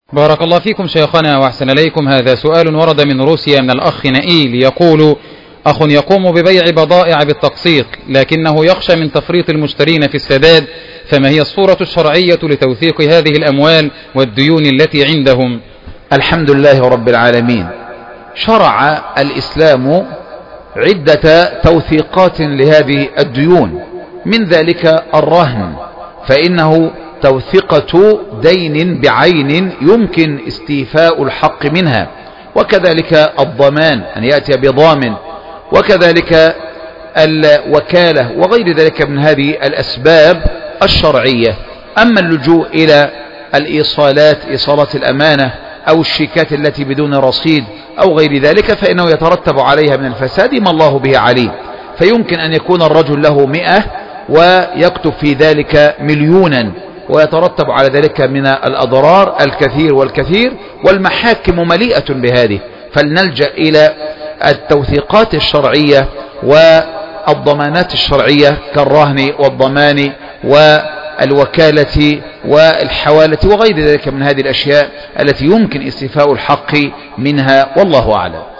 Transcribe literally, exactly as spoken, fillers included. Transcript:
بارك الله فيكم شيخنا وأحسن إليكم. هذا سؤال ورد من روسيا من الأخ نائيل يقول: أخ يقوم ببيع بضائع بالتقسيط لكنه يخشى من تفريط المشترين في السداد، فما هي الصورة الشرعية لتوثيق هذه الأموال والديون التي عندهم؟ الحمد لله رب العالمين. شرع الإسلام عدة توثيقات لهذه الديون، من ذلك الرهن، فإنه توثقة دين بعين يمكن استيفاء الحق منها، وكذلك الضمان أن يأتي بضامن، وكذلك الوكالة وغير ذلك من هذه الأسباب الشرعية. أما اللجوء إلى الإيصالات، إيصالات الأمانة أو الشيكات التي بدون رصيد أو غير ذلك، فإنه يترتب عليها من الفساد ما الله به عليم. فيمكن أن يكون الرجل له مئة ويكتب في ذلك مليونا، ويترتب على ذلك من الأضرار الكثير والكثير، والمحاكم مليئة بهذه. فلنلجأ إلى التوثيقات الشرعية والضمانات الشرعية كالرهن والضمان والوكالة والحوالة وغير ذلك من هذه الأشياء التي يمكن استيفاء الحق منها، والله أعلم.